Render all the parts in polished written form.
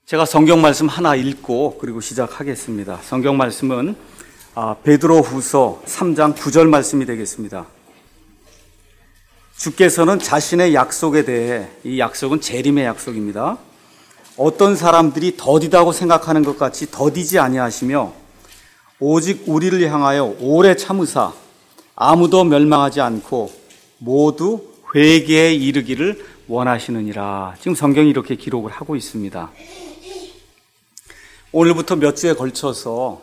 제가 성경 말씀 하나 읽고 그리고 시작하겠습니다. 성경 말씀은 베드로후서 3장 9절 말씀이 되겠습니다. 주께서는 자신의 약속에 대해, 이 약속은 재림의 약속입니다, 어떤 사람들이 더디다고 생각하는 것 같이 더디지 아니하시며 오직 우리를 향하여 오래 참으사 아무도 멸망하지 않고 모두 회개에 이르기를 원하시느니라. 지금 성경이 이렇게 기록을 하고 있습니다. 오늘부터 몇 주에 걸쳐서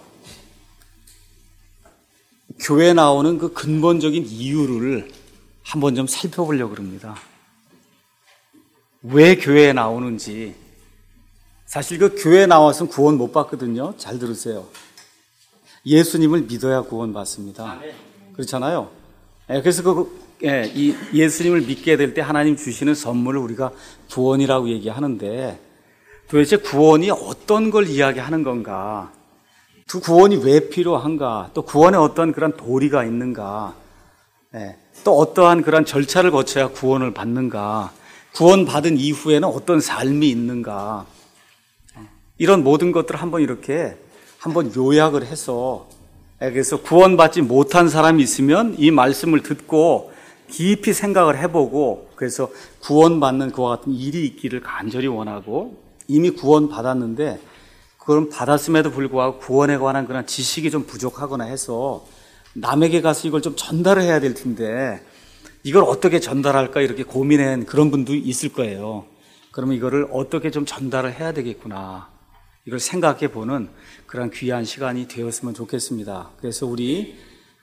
교회에 나오는 그 근본적인 이유를 한번 좀 살펴보려고 합니다. 왜 교회에 나오는지. 사실 그 교회에 나와서는 구원 못 받거든요. 잘 들으세요. 예수님을 믿어야 구원 받습니다. 그렇잖아요. 그래서 이 예수님을 믿게 될 때 하나님 주시는 선물을 우리가 구원이라고 얘기하는데, 도대체 구원이 어떤 걸 이야기하는 건가? 그 구원이 왜 필요한가? 또 구원에 어떤 그런 도리가 있는가? 또 어떠한 그런 절차를 거쳐야 구원을 받는가? 구원받은 이후에는 어떤 삶이 있는가? 이런 모든 것들을 한번 요약을 해서, 그래서 구원받지 못한 사람이 있으면 이 말씀을 듣고 깊이 생각을 해보고, 그래서 구원받는 그와 같은 일이 있기를 간절히 원하고, 이미 구원받았는데 그건 받았음에도 불구하고 구원에 관한 그런 지식이 좀 부족하거나 해서 남에게 가서 이걸 좀 전달을 해야 될 텐데 이걸 어떻게 전달할까 이렇게 고민한 그런 분도 있을 거예요. 그러면 이거를 어떻게 좀 전달을 해야 되겠구나, 이걸 생각해 보는 그런 귀한 시간이 되었으면 좋겠습니다. 그래서 우리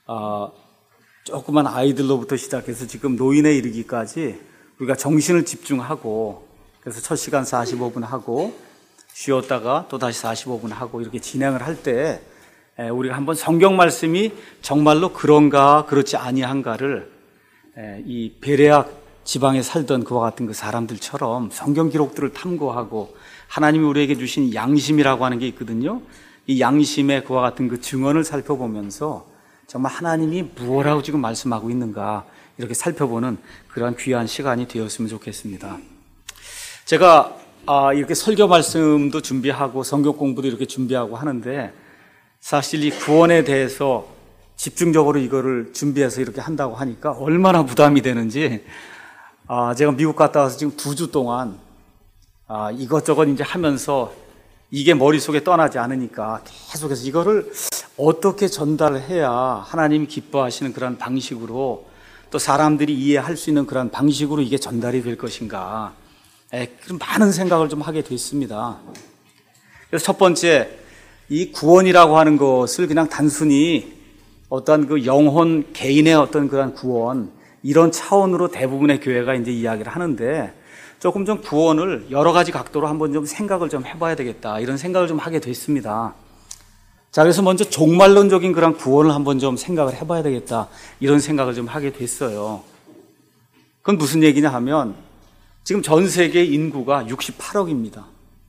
조그만 아이들로부터 시작해서 지금 노인에 이르기까지 우리가 정신을 집중하고, 그래서 첫 시간 45분 하고 쉬었다가 또 다시 45분 하고 이렇게 진행을 할 때 우리가 한번 성경 말씀이 정말로 그런가 그렇지 아니한가를 이 베레아 지방에 살던 그와 같은 그 사람들처럼 성경 기록들을 탐구하고, 하나님이 우리에게 주신 양심이라고 하는 게 있거든요. 이 양심의 그와 같은 그 증언을 살펴보면서 정말 하나님이 무엇라고 지금 말씀하고 있는가 이렇게 살펴보는 그러한 귀한 시간이 되었으면 좋겠습니다. 제가 이렇게 설교 말씀도 준비하고 성경 공부도 이렇게 준비하고 하는데, 사실 이 구원에 대해서 집중적으로 이거를 준비해서 이렇게 한다고 하니까 얼마나 부담이 되는지, 제가 미국 갔다 와서 지금 2주 동안 이것저것 이제 하면서 이게 머릿속에 떠나지 않으니까 계속해서 이거를 어떻게 전달을 해야 하나님이 기뻐하시는 그런 방식으로, 또 사람들이 이해할 수 있는 그런 방식으로 이게 전달이 될 것인가, 그런 많은 생각을 좀 하게 됐습니다. 그래서 첫 번째, 이 구원이라고 하는 것을 그냥 단순히 어떤 그 영혼 개인의 어떤 그런 구원, 이런 차원으로 대부분의 교회가 이제 이야기를 하는데, 조금 좀 구원을 여러 가지 각도로 한번 좀 생각을 좀 해봐야 되겠다, 이런 생각을 좀 하게 됐습니다. 자, 그래서 먼저 종말론적인 그런 구원을 한번 좀 생각을 해봐야 되겠다, 이런 생각을 좀 하게 됐어요. 그건 무슨 얘기냐 하면, 지금 전 세계 인구가 68억입니다.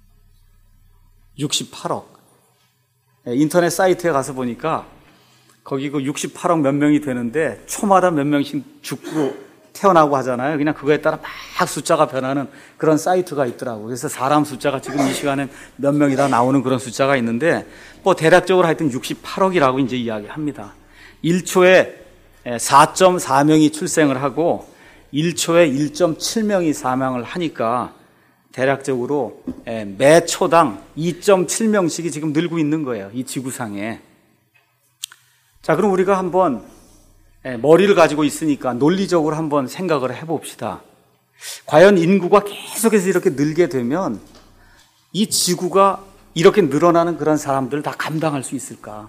68억. 인터넷 사이트에 가서 보니까 거기 그 68억 몇 명이 되는데 초마다 몇 명씩 죽고 태어나고 하잖아요. 그냥 그거에 따라 막 숫자가 변하는 그런 사이트가 있더라고요. 그래서 사람 숫자가 지금 이 시간에 몇 명이다 나오는 그런 숫자가 있는데, 뭐 대략적으로 하여튼 68억이라고 이제 이야기합니다. 1초에 4.4명이 출생을 하고 1초에 1.7명이 사망을 하니까 대략적으로 매 초당 2.7명씩이 지금 늘고 있는 거예요, 이 지구상에. 자, 그럼 우리가 한번 머리를 가지고 있으니까 논리적으로 한번 생각을 해봅시다. 과연 인구가 계속해서 이렇게 늘게 되면 이 지구가 이렇게 늘어나는 그런 사람들을 다 감당할 수 있을까?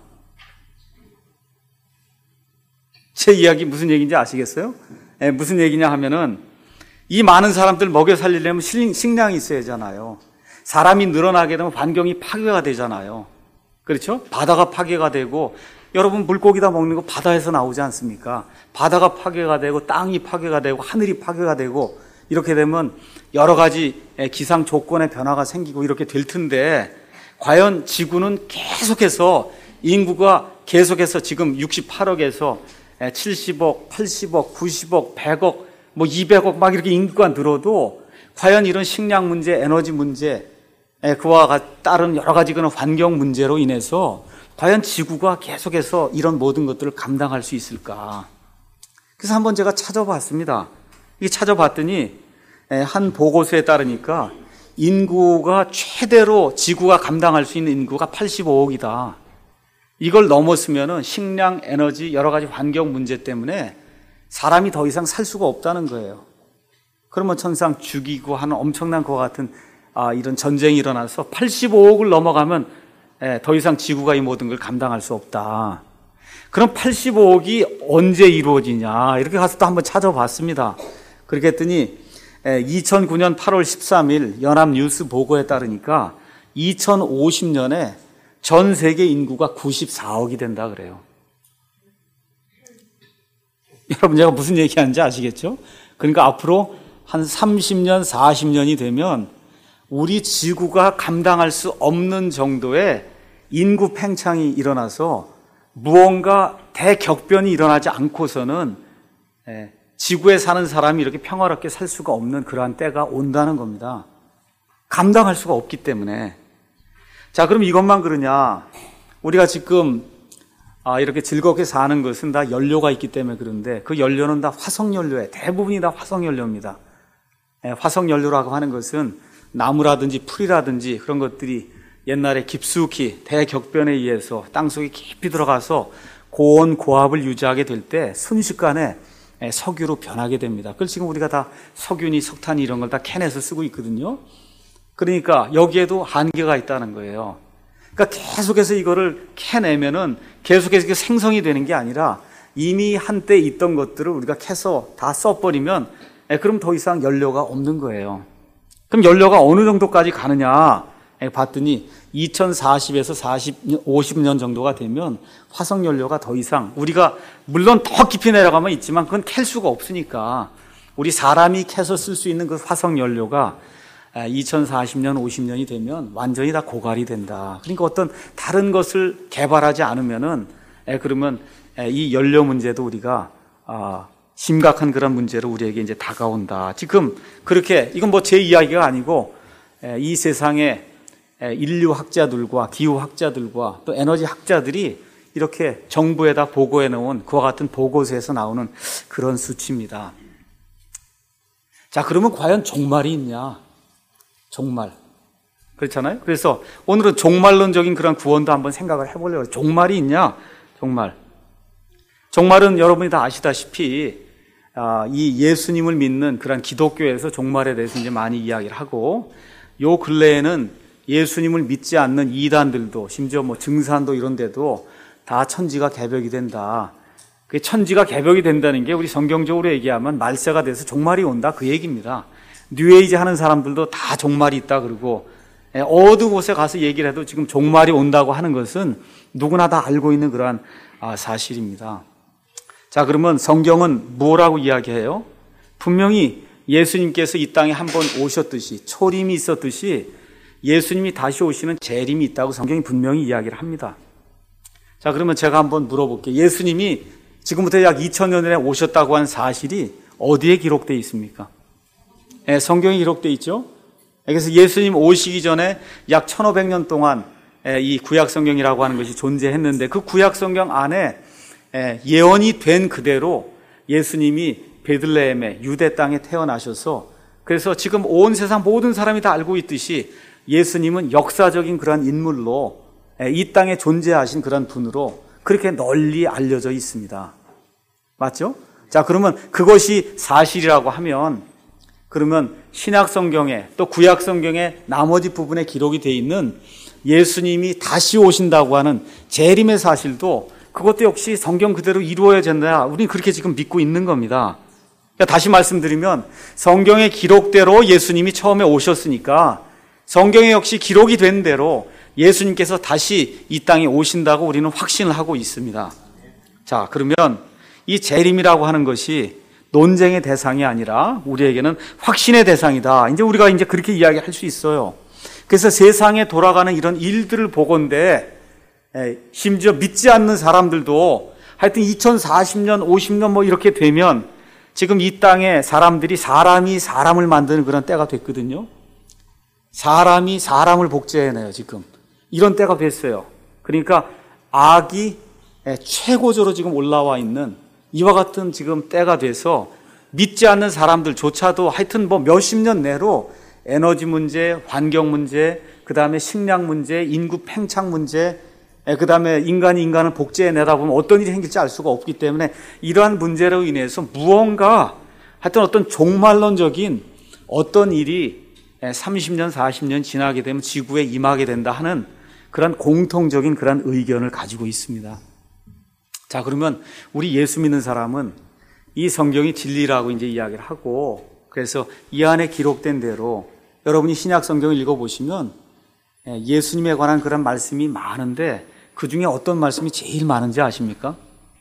제 이야기 무슨 얘기인지 아시겠어요? 무슨 얘기냐 하면은, 이 많은 사람들 먹여 살리려면 식량이 있어야 하잖아요. 사람이 늘어나게 되면 환경이 파괴가 되잖아요. 그렇죠? 바다가 파괴가 되고, 여러분 물고기 다 먹는 거 바다에서 나오지 않습니까? 바다가 파괴가 되고 땅이 파괴가 되고 하늘이 파괴가 되고, 이렇게 되면 여러 가지 기상 조건의 변화가 생기고 이렇게 될 텐데, 과연 지구는 계속해서 인구가 계속해서 지금 68억에서 70억, 80억, 90억, 100억, 뭐 200억 막 이렇게 인구가 늘어도 과연 이런 식량 문제, 에너지 문제, 그와 따른 여러 가지 그런 환경 문제로 인해서 과연 지구가 계속해서 이런 모든 것들을 감당할 수 있을까? 그래서 한번 제가 찾아봤습니다. 이게 찾아봤더니 한 보고서에 따르니까 인구가 최대로 지구가 감당할 수 있는 인구가 85억이다. 이걸 넘었으면은 식량, 에너지, 여러 가지 환경 문제 때문에 사람이 더 이상 살 수가 없다는 거예요. 그러면 천상 죽이고 하는 엄청난 것 같은 이런 전쟁이 일어나서 85억을 넘어가면 더 이상 지구가 이 모든 걸 감당할 수 없다. 그럼 85억이 언제 이루어지냐? 이렇게 가서 또 한번 찾아봤습니다. 그렇게 했더니 2009년 8월 13일 연합뉴스 보고에 따르니까 2050년에 전 세계 인구가 94억이 된다 그래요. 여러분 제가 무슨 얘기하는지 아시겠죠? 그러니까 앞으로 한 30년, 40년이 되면 우리 지구가 감당할 수 없는 정도의 인구 팽창이 일어나서 무언가 대격변이 일어나지 않고서는 지구에 사는 사람이 이렇게 평화롭게 살 수가 없는 그러한 때가 온다는 겁니다. 감당할 수가 없기 때문에. 자, 그럼 이것만 그러냐? 우리가 지금 이렇게 즐겁게 사는 것은 다 연료가 있기 때문에 그런데 그 연료는 다 화석연료에 대부분이 다 화석연료입니다. 화석연료라고 하는 것은 나무라든지 풀이라든지 그런 것들이 옛날에 깊숙이 대격변에 의해서 땅속에 깊이 들어가서 고온 고압을 유지하게 될 때 순식간에 석유로 변하게 됩니다. 그걸 지금 우리가 다 석유니 석탄이 이런 걸 다 캔에서 쓰고 있거든요. 그러니까 여기에도 한계가 있다는 거예요. 그러니까 계속해서 이거를 캐내면은 계속해서 생성이 되는 게 아니라 이미 한때 있던 것들을 우리가 캐서 다 써버리면 그럼 더 이상 연료가 없는 거예요. 그럼 연료가 어느 정도까지 가느냐 봤더니 2040에서 50년 정도가 되면 화석연료가 더 이상 우리가 물론 더 깊이 내려가면 있지만 그건 캘 수가 없으니까 우리 사람이 캐서 쓸 수 있는 그 화석연료가 2040년, 50년이 되면 완전히 다 고갈이 된다. 그러니까 어떤 다른 것을 개발하지 않으면은 그러면 이 연료 문제도 우리가 심각한 그런 문제로 우리에게 이제 다가온다. 지금 그렇게 이건 뭐 제 이야기가 아니고 이 세상에 인류 학자들과 기후 학자들과 또 에너지 학자들이 이렇게 정부에다 보고해 놓은 그와 같은 보고서에서 나오는 그런 수치입니다. 자, 그러면 과연 종말이 있냐? 종말. 그렇잖아요? 그래서 오늘은 종말론적인 그런 구원도 한번 생각을 해보려고 해요. 종말이 있냐? 종말. 종말은 여러분이 다 아시다시피 이 예수님을 믿는 그런 기독교에서 종말에 대해서 이제 많이 이야기를 하고 요 근래에는 예수님을 믿지 않는 이단들도 심지어 뭐 증산도 이런 데도 다 천지가 개벽이 된다. 그 천지가 개벽이 된다는 게 우리 성경적으로 얘기하면 말세가 돼서 종말이 온다 그 얘기입니다. 뉴에이지 하는 사람들도 다 종말이 있다 그러고 어느 곳에 가서 얘기를 해도 지금 종말이 온다고 하는 것은 누구나 다 알고 있는 그러한 사실입니다. 자, 그러면 성경은 뭐라고 이야기해요? 분명히 예수님께서 이 땅에 한번 오셨듯이 초림이 있었듯이 예수님이 다시 오시는 재림이 있다고 성경이 분명히 이야기를 합니다. 자, 그러면 제가 한번 물어볼게요. 예수님이 지금부터 약 2000년 전에 오셨다고 하는 사실이 어디에 기록되어 있습니까? 성경에 기록되어 있죠. 그래서 예수님 오시기 전에 약 1500년 동안 이 구약성경이라고 하는 것이 존재했는데 그 구약성경 안에 예언이 된 그대로 예수님이 베들레헴의 유대 땅에 태어나셔서 그래서 지금 온 세상 모든 사람이 다 알고 있듯이 예수님은 역사적인 그런 인물로 이 땅에 존재하신 그런 분으로 그렇게 널리 알려져 있습니다. 맞죠? 자, 그러면 그것이 사실이라고 하면 그러면 신약성경에 또 구약성경의 나머지 부분에 기록이 되어 있는 예수님이 다시 오신다고 하는 재림의 사실도 그것도 역시 성경 그대로 이루어야 된다. 우리는 그렇게 지금 믿고 있는 겁니다. 그러니까 다시 말씀드리면 성경의 기록대로 예수님이 처음에 오셨으니까 성경에 역시 기록이 된 대로 예수님께서 다시 이 땅에 오신다고 우리는 확신을 하고 있습니다. 자, 그러면 이 재림이라고 하는 것이 논쟁의 대상이 아니라 우리에게는 확신의 대상이다. 이제 우리가 이제 그렇게 이야기할 수 있어요. 그래서 세상에 돌아가는 이런 일들을 보건대 심지어 믿지 않는 사람들도 하여튼 2040년, 50년 뭐 이렇게 되면 지금 이 땅에 사람들이 사람이 사람을 만드는 그런 때가 됐거든요. 사람이 사람을 복제해내요, 지금. 이런 때가 됐어요. 그러니까 악이 최고조로 지금 올라와 있는 이와 같은 지금 때가 돼서 믿지 않는 사람들조차도 하여튼 뭐 몇십 년 내로 에너지 문제, 환경 문제, 그 다음에 식량 문제, 인구 팽창 문제, 그 다음에 인간이 인간을 복제해내다 보면 어떤 일이 생길지 알 수가 없기 때문에 이러한 문제로 인해서 무언가 하여튼 어떤 종말론적인 어떤 일이 30년, 40년 지나게 되면 지구에 임하게 된다 하는 그런 공통적인 그런 의견을 가지고 있습니다. 자, 그러면 우리 예수 믿는 사람은 이 성경이 진리라고 이제 이야기를 하고, 그래서 이 안에 기록된 대로 여러분이 신약 성경을 읽어보시면 예수님에 관한 그런 말씀이 많은데 그 중에 어떤 말씀이 제일 많은지 아십니까?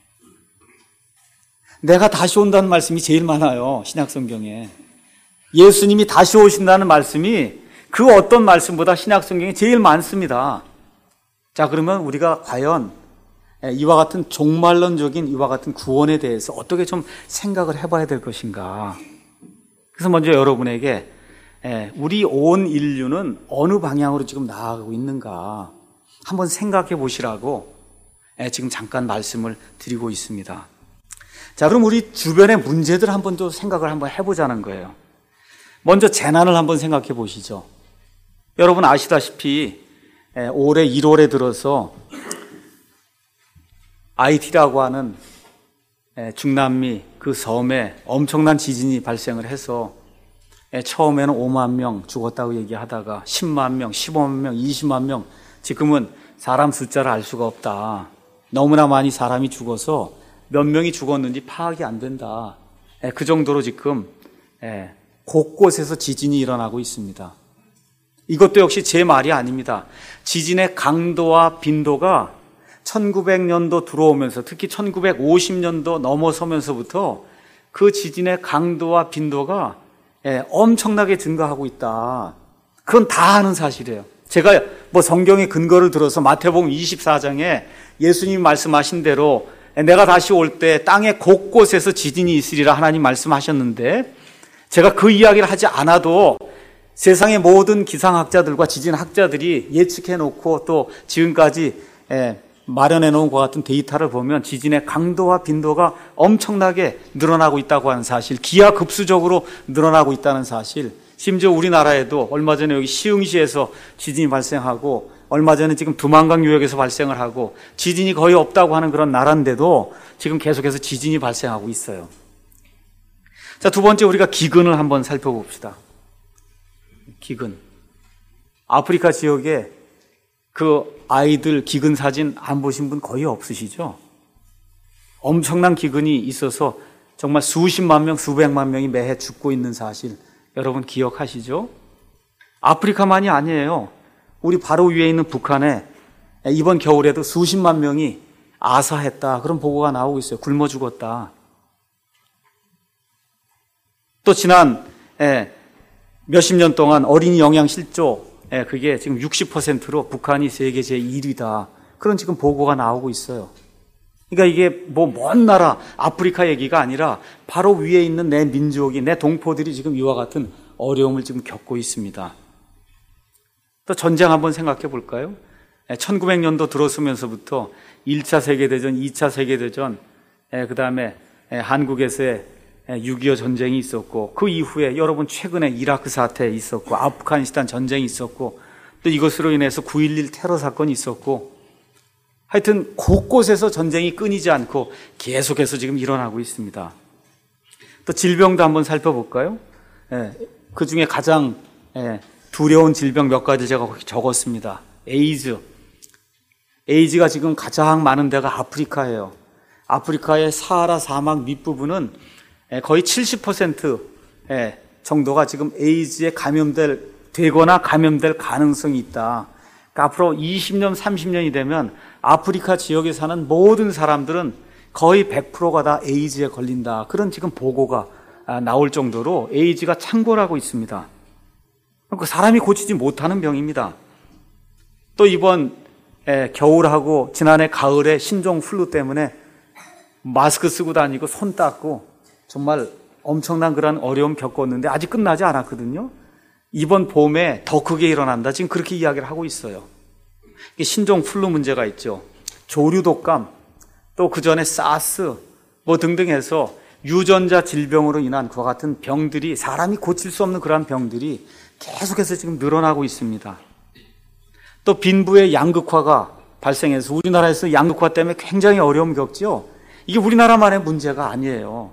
내가 다시 온다는 말씀이 제일 많아요, 신약 성경에. 예수님이 다시 오신다는 말씀이 그 어떤 말씀보다 신약 성경에 제일 많습니다. 자, 그러면 우리가 과연 이와 같은 종말론적인 이와 같은 구원에 대해서 어떻게 좀 생각을 해봐야 될 것인가. 그래서 먼저 여러분에게 우리 온 인류는 어느 방향으로 지금 나아가고 있는가 한번 생각해 보시라고 지금 잠깐 말씀을 드리고 있습니다. 자, 그럼 우리 주변의 문제들 한번 또 생각을 한번 해보자는 거예요. 먼저 재난을 한번 생각해 보시죠. 여러분 아시다시피 올해 1월에 들어서 아이티라고 하는 중남미 그 섬에 엄청난 지진이 발생을 해서 처음에는 5만 명 죽었다고 얘기하다가 10만 명, 15만 명, 20만 명, 지금은 사람 숫자를 알 수가 없다. 너무나 많이 사람이 죽어서 몇 명이 죽었는지 파악이 안 된다. 그 정도로 지금 곳곳에서 지진이 일어나고 있습니다. 이것도 역시 제 말이 아닙니다. 지진의 강도와 빈도가 1900년도 들어오면서 특히 1950년도 넘어서면서부터 그 지진의 강도와 빈도가 엄청나게 증가하고 있다. 그건 다 아는 사실이에요. 제가 뭐 성경의 근거를 들어서 마태복음 24장에 예수님이 말씀하신 대로 내가 다시 올 때 땅의 곳곳에서 지진이 있으리라 하나님 말씀하셨는데 제가 그 이야기를 하지 않아도 세상의 모든 기상학자들과 지진학자들이 예측해 놓고 또 지금까지 마련해 놓은 것 같은 데이터를 보면 지진의 강도와 빈도가 엄청나게 늘어나고 있다고 하는 사실, 기하급수적으로 늘어나고 있다는 사실, 심지어 우리나라에도 얼마 전에 여기 시흥시에서 지진이 발생하고 얼마 전에 지금 두만강 유역에서 발생을 하고 지진이 거의 없다고 하는 그런 나라인데도 지금 계속해서 지진이 발생하고 있어요. 자, 두 번째 우리가 기근을 한번 살펴봅시다. 기근. 아프리카 지역에 그 아이들 기근 사진 안 보신 분 거의 없으시죠? 엄청난 기근이 있어서 정말 수십만 명, 수백만 명이 매해 죽고 있는 사실 여러분 기억하시죠? 아프리카만이 아니에요. 우리 바로 위에 있는 북한에 이번 겨울에도 수십만 명이 아사했다. 그런 보고가 나오고 있어요. 굶어 죽었다. 또 지난 몇십 년 동안 어린이 영양 실조 그게 지금 60%로 북한이 세계 제1위다. 그런 지금 보고가 나오고 있어요. 그러니까 이게 뭐 먼 나라 아프리카 얘기가 아니라 바로 위에 있는 내 민족이, 내 동포들이 지금 이와 같은 어려움을 지금 겪고 있습니다. 또 전쟁 한번 생각해 볼까요? 1900년도 들어서면서부터 1차 세계대전, 2차 세계대전, 그 다음에 한국에서의 6.25 전쟁이 있었고 그 이후에 여러분 최근에 이라크 사태 있었고 아프가니스탄 전쟁이 있었고 또 이것으로 인해서 9.11 테러 사건이 있었고 하여튼 곳곳에서 전쟁이 끊이지 않고 계속해서 지금 일어나고 있습니다. 또 질병도 한번 살펴볼까요? 그 중에 가장 두려운 질병 몇 가지 제가 적었습니다. 에이즈가 지금 가장 많은 데가 아프리카예요. 아프리카의 사하라 사막 밑부분은 거의 70% 정도가 지금 에이즈에 되거나 감염될 가능성이 있다. 그러니까 앞으로 20년, 30년이 되면 아프리카 지역에 사는 모든 사람들은 거의 100%가 다 에이즈에 걸린다. 그런 지금 보고가 나올 정도로 에이즈가 창궐하고 있습니다. 그 사람이 고치지 못하는 병입니다. 또 이번 겨울하고 지난해 가을에 신종 플루 때문에 마스크 쓰고 다니고 손 닦고 정말 엄청난 그런 어려움 겪었는데 아직 끝나지 않았거든요. 이번 봄에 더 크게 일어난다. 지금 그렇게 이야기를 하고 있어요. 신종 플루 문제가 있죠. 조류 독감, 또 그 전에 사스 뭐 등등 해서 유전자 질병으로 인한 그와 같은 병들이, 사람이 고칠 수 없는 그러한 병들이 계속해서 지금 늘어나고 있습니다. 또 빈부의 양극화가 발생해서 우리나라에서 양극화 때문에 굉장히 어려움을 겪죠. 이게 우리나라만의 문제가 아니에요.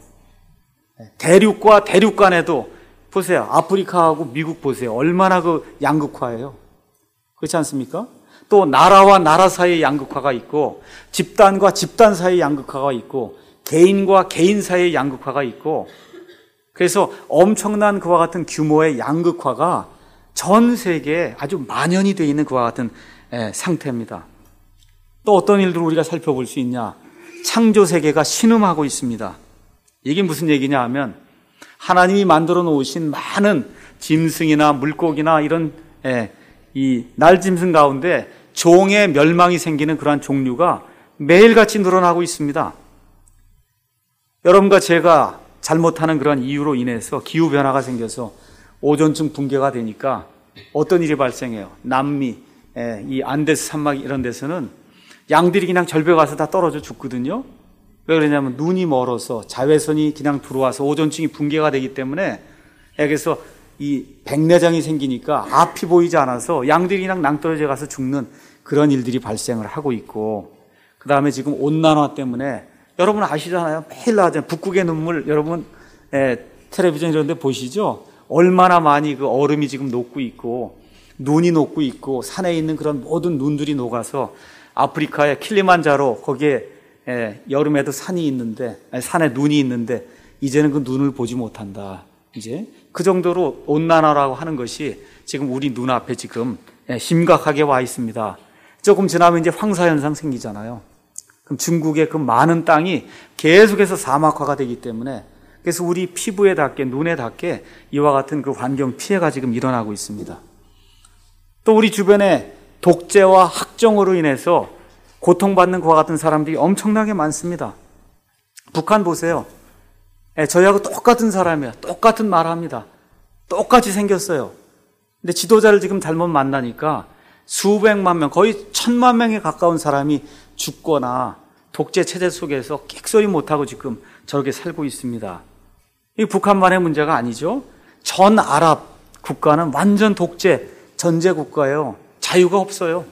대륙과 대륙 간에도 보세요. 아프리카하고 미국 보세요. 얼마나 그 양극화예요. 그렇지 않습니까? 또 나라와 나라 사이의 양극화가 있고, 집단과 집단 사이의 양극화가 있고, 개인과 개인 사이의 양극화가 있고, 그래서 엄청난 그와 같은 규모의 양극화가 전 세계에 아주 만연이 되어 있는 그와 같은 상태입니다. 또 어떤 일들을 우리가 살펴볼 수 있냐? 창조 세계가 신음하고 있습니다. 이게 무슨 얘기냐 하면, 하나님이 만들어 놓으신 많은 짐승이나 물고기나 이런 이 날짐승 가운데 종의 멸망이 생기는 그러한 종류가 매일같이 늘어나고 있습니다. 여러분과 제가 잘못하는 그런 이유로 인해서 기후변화가 생겨서 오존층 붕괴가 되니까 어떤 일이 발생해요? 남미, 이 안데스 산막 이런 데서는 양들이 그냥 절벽 가서 다 떨어져 죽거든요. 왜 그러냐면 눈이 멀어서 자외선이 그냥 들어와서 오존층이 붕괴가 되기 때문에, 그래서 이 백내장이 생기니까 앞이 보이지 않아서 양들이 그냥 낭떠러져 가서 죽는 그런 일들이 발생을 하고 있고, 그 다음에 지금 온난화 때문에 여러분 아시잖아요. 매일 나오잖아요. 북극의 눈물, 여러분 텔레비전 이런 데 보시죠? 얼마나 많이 그 얼음이 지금 녹고 있고, 눈이 녹고 있고, 산에 있는 그런 모든 눈들이 녹아서 아프리카의 킬리만자로, 거기에 여름에도 산이 있는데, 산에 눈이 있는데 이제는 그 눈을 보지 못한다. 이제 그 정도로 온난화라고 하는 것이 지금 우리 눈앞에 지금 심각하게 와 있습니다. 조금 지나면 이제 황사 현상 생기잖아요. 그럼 중국의 그 많은 땅이 계속해서 사막화가 되기 때문에, 그래서 우리 피부에 닿게, 눈에 닿게 이와 같은 그 환경 피해가 지금 일어나고 있습니다. 또 우리 주변에 독재와 학정으로 인해서 고통받는 그와 같은 사람들이 엄청나게 많습니다. 북한 보세요. 저희하고 똑같은 사람이에요. 똑같은 말을 합니다. 똑같이 생겼어요. 근데 지도자를 지금 잘못 만나니까 수백만 명, 거의 1000만 명에 가까운 사람이 죽거나 독재 체제 속에서 끽소리 못하고 지금 저렇게 살고 있습니다. 이 북한만의 문제가 아니죠. 전 아랍 국가는 완전 독재, 전제 국가예요. 자유가 없어요.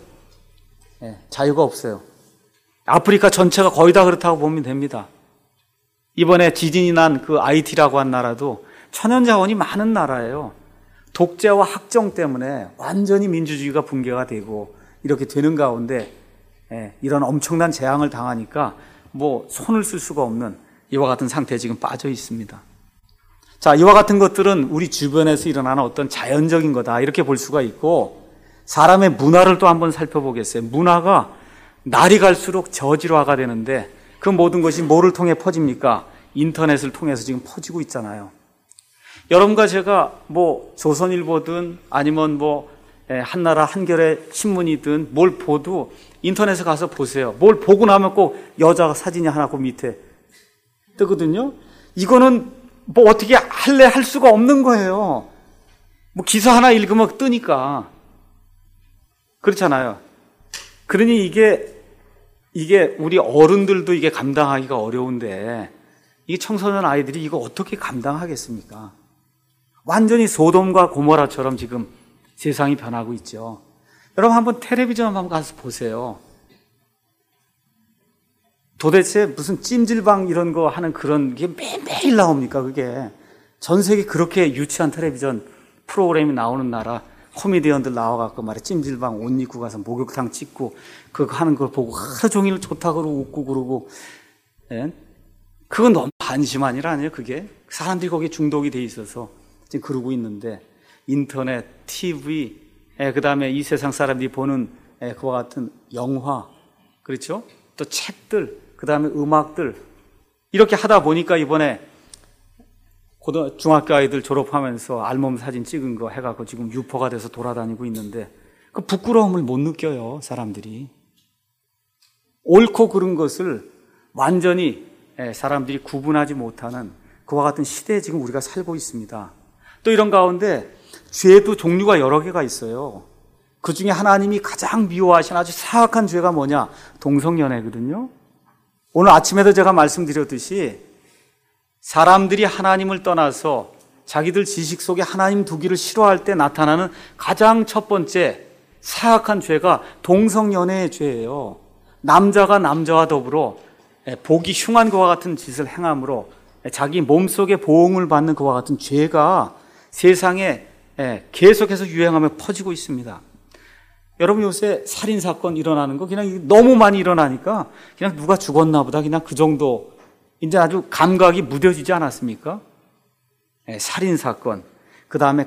자유가 없어요. 아프리카 전체가 거의 다 그렇다고 보면 됩니다. 이번에 지진이 난 그 아이티라고 한 나라도 천연자원이 많은 나라예요. 독재와 학정 때문에 완전히 민주주의가 붕괴가 되고 이렇게 되는 가운데 이런 엄청난 재앙을 당하니까 뭐 손을 쓸 수가 없는 이와 같은 상태에 지금 빠져 있습니다. 자, 이와 같은 것들은 우리 주변에서 일어나는 어떤 자연적인 거다 이렇게 볼 수가 있고, 사람의 문화를 또 한번 살펴보겠어요. 문화가 날이 갈수록 저질화가 되는데 그 모든 것이 뭐를 통해 퍼집니까? 인터넷을 통해서 지금 퍼지고 있잖아요. 여러분과 제가 뭐 조선일보든 아니면 뭐 한나라 한겨레 신문이든 뭘 보도 인터넷에 가서 보세요. 뭘 보고 나면 꼭 여자 사진이 하나 그 밑에 뜨거든요. 이거는 뭐 어떻게 할 수가 없는 거예요. 뭐 기사 하나 읽으면 뜨니까. 그렇잖아요. 그러니 이게 우리 어른들도 이게 감당하기가 어려운데 이 청소년 아이들이 이거 어떻게 감당하겠습니까? 완전히 소돔과 고모라처럼 지금 세상이 변하고 있죠. 여러분 한번 텔레비전 한번 가서 보세요. 도대체 무슨 찜질방 이런 거 하는 그런 게 매일 나옵니까? 그게 전 세계 그렇게 유치한 텔레비전 프로그램이 나오는 나라, 코미디언들 나와갖고 말이야 찜질방 옷 입고 가서 목욕탕 찍고 그거 하는 걸 보고 하루 종일 좋다고 그러고 웃고 그러고, 그건 너무 한심한 일 아니에요? 그게 사람들이 거기에 중독이 돼 있어서 지금 그러고 있는데, 인터넷, TV, 그 다음에 이 세상 사람들이 보는 그와 같은 영화, 그렇죠? 또 책들, 그 다음에 음악들, 이렇게 하다 보니까 이번에 중학교 아이들 졸업하면서 알몸 사진 찍은 거 해갖고 지금 유포가 돼서 돌아다니고 있는데 그 부끄러움을 못 느껴요, 사람들이. 옳고 그른 것을 완전히 사람들이 구분하지 못하는 그와 같은 시대에 지금 우리가 살고 있습니다. 또 이런 가운데 죄도 종류가 여러 개가 있어요. 그 중에 하나님이 가장 미워하시는 아주 사악한 죄가 뭐냐? 동성연애거든요. 오늘 아침에도 제가 말씀드렸듯이 사람들이 하나님을 떠나서 자기들 지식 속에 하나님 두기를 싫어할 때 나타나는 가장 첫 번째 사악한 죄가 동성연애의 죄예요. 남자가 남자와 더불어 보기 흉한 것과 같은 짓을 행함으로 자기 몸속에 보응을 받는 것과 같은 죄가 세상에 계속해서 유행하며 퍼지고 있습니다. 여러분 요새 살인사건 일어나는 거 그냥 너무 많이 일어나니까 그냥 누가 죽었나 보다 그냥 그 정도 이제 아주 감각이 무뎌지지 않았습니까? 살인사건, 그 다음에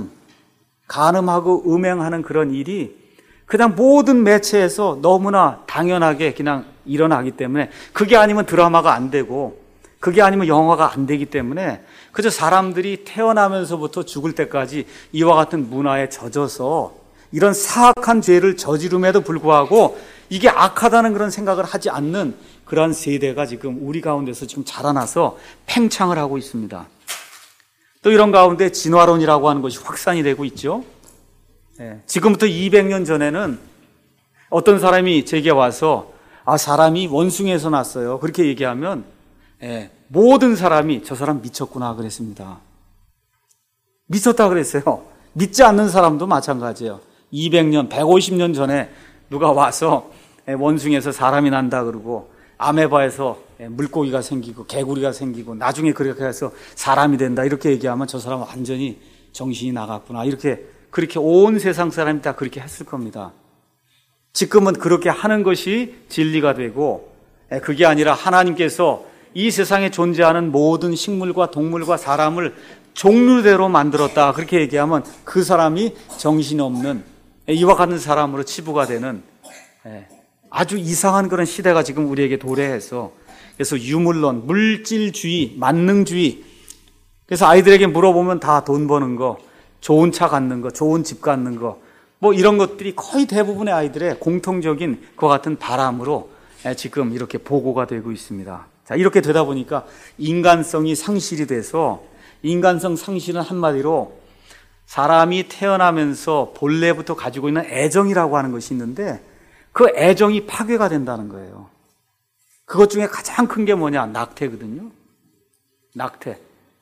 간음하고 음행하는 그런 일이 그냥 모든 매체에서 너무나 당연하게 그냥 일어나기 때문에 그게 아니면 드라마가 안 되고 그게 아니면 영화가 안 되기 때문에 그저 사람들이 태어나면서부터 죽을 때까지 이와 같은 문화에 젖어서 이런 사악한 죄를 저지름에도 불구하고 이게 악하다는 그런 생각을 하지 않는 그러한 세대가 지금 우리 가운데서 지금 자라나서 팽창을 하고 있습니다. 또 이런 가운데 진화론이라고 하는 것이 확산이 되고 있죠. 지금부터 200년 전에는 어떤 사람이 제게 와서 사람이 원숭이에서 났어요. 그렇게 얘기하면 모든 사람이 저 사람 미쳤구나 그랬습니다. 미쳤다 그랬어요. 믿지 않는 사람도 마찬가지예요. 200년, 150년 전에 누가 와서 원숭이에서 사람이 난다 그러고 아메바에서 물고기가 생기고 개구리가 생기고 나중에 그렇게 해서 사람이 된다 이렇게 얘기하면 저 사람은 완전히 정신이 나갔구나 그렇게 온 세상 사람이 다 그렇게 했을 겁니다. 지금은 그렇게 하는 것이 진리가 되고 그게 아니라 하나님께서 이 세상에 존재하는 모든 식물과 동물과 사람을 종류대로 만들었다 그렇게 얘기하면 그 사람이 정신이 없는 이와 같은 사람으로 치부가 되는 아주 이상한 그런 시대가 지금 우리에게 도래해서 그래서 유물론, 물질주의, 만능주의 그래서 아이들에게 물어보면 다 돈 버는 거, 좋은 차 갖는 거, 좋은 집 갖는 거 뭐 이런 것들이 거의 대부분의 아이들의 공통적인 그와 같은 바람으로 지금 이렇게 보고가 되고 있습니다. 자, 이렇게 되다 보니까 인간성이 상실이 돼서 인간성 상실은 한마디로 사람이 태어나면서 본래부터 가지고 있는 애정이라고 하는 것이 있는데 그 애정이 파괴가 된다는 거예요. 그것 중에 가장 큰 게 뭐냐? 낙태거든요. 낙태.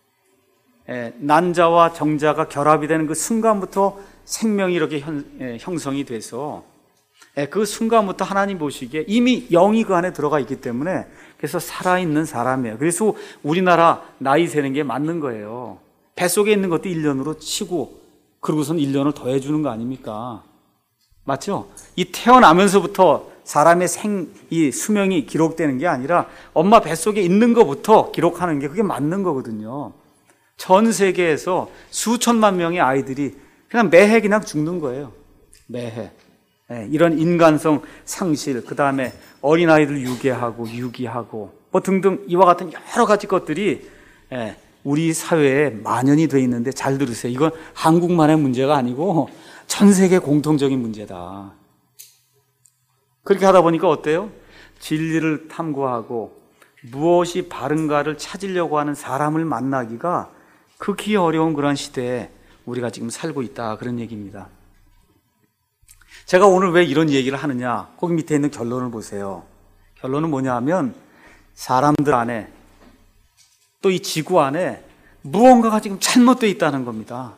난자와 정자가 결합이 되는 그 순간부터 생명이 이렇게 형성이 돼서 그 순간부터 하나님 보시기에 이미 영이 그 안에 들어가 있기 때문에 그래서 살아있는 사람이에요. 그래서 우리나라 나이 세는 게 맞는 거예요. 뱃속에 있는 것도 1년으로 치고 그러고선 1년을 더해주는 거 아닙니까? 맞죠? 이 태어나면서부터 사람의 이 수명이 기록되는 게 아니라 엄마 뱃속에 있는 것부터 기록하는 게 그게 맞는 거거든요. 전 세계에서 수천만 명의 아이들이 그냥 매해 그냥 죽는 거예요. 매해. 이런 인간성 상실, 그 다음에 어린아이들 유기하고 뭐 등등 이와 같은 여러 가지 것들이 우리 사회에 만연이 돼 있는데 잘 들으세요. 이건 한국만의 문제가 아니고 전 세계 공통적인 문제다. 그렇게 하다 보니까 어때요? 진리를 탐구하고 무엇이 바른가를 찾으려고 하는 사람을 만나기가 극히 어려운 그런 시대에 우리가 지금 살고 있다 그런 얘기입니다. 제가 오늘 왜 이런 얘기를 하느냐? 거기 밑에 있는 결론을 보세요. 결론은 뭐냐 하면 사람들 안에 또 이 지구 안에 무언가가 지금 잘못되어 있다는 겁니다.